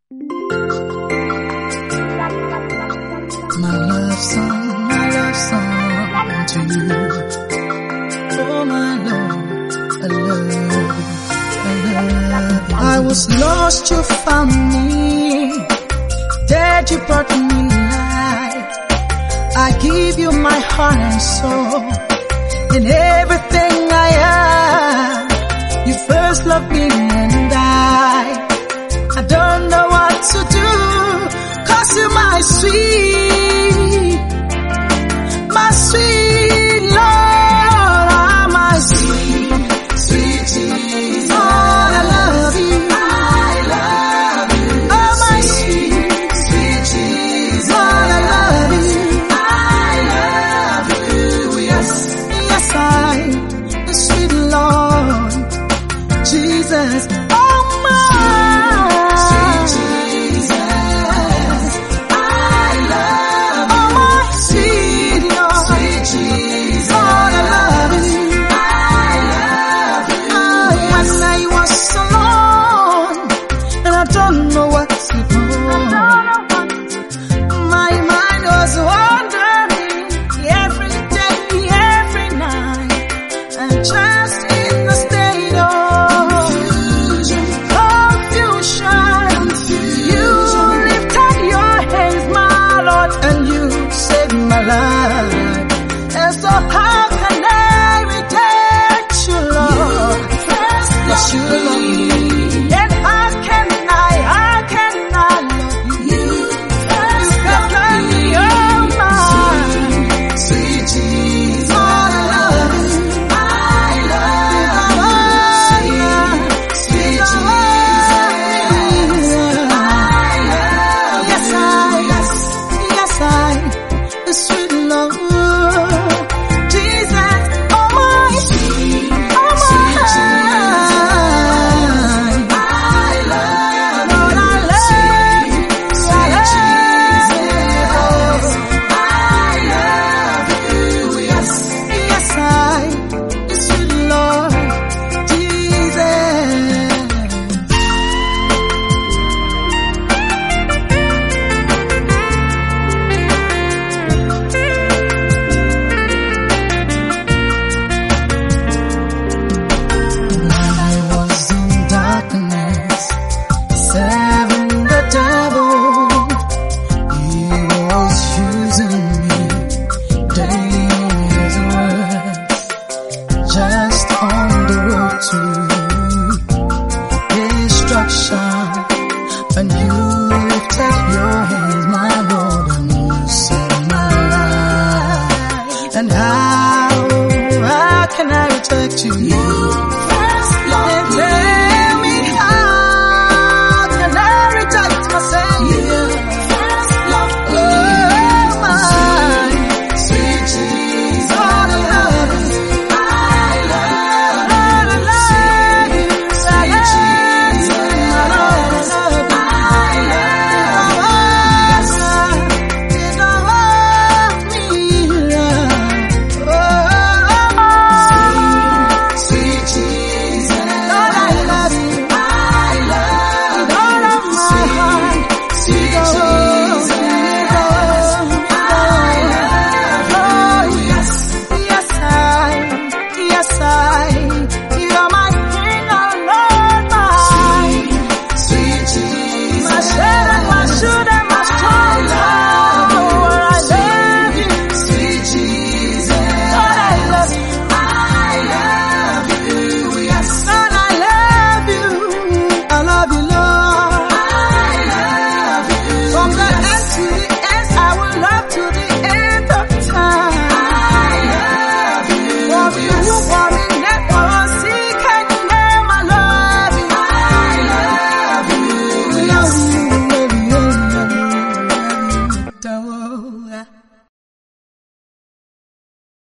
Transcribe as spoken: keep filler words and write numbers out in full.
My love song, my love song to you. Oh my Lord, I love you, I love you. I was lost, you found me. Dead, you brought me life. I give you my heart and soul. In everything I am, you first loved me and I, I don't know what to do, 'cause you're my sweet, my sweet Lord, ah, my sweet, sweet Jesus. Oh, I love you, I love you. Oh, my sweet, sweet Jesus. Lord, I love you, I love you. Yes, yes, I, the sweet Lord, Jesus. Oh, my sweet Jesus, I love you. Oh, my sweet Lord, sweet Jesus. Lord, I love you, I love you. Oh, when I was alone and I don't know what to do,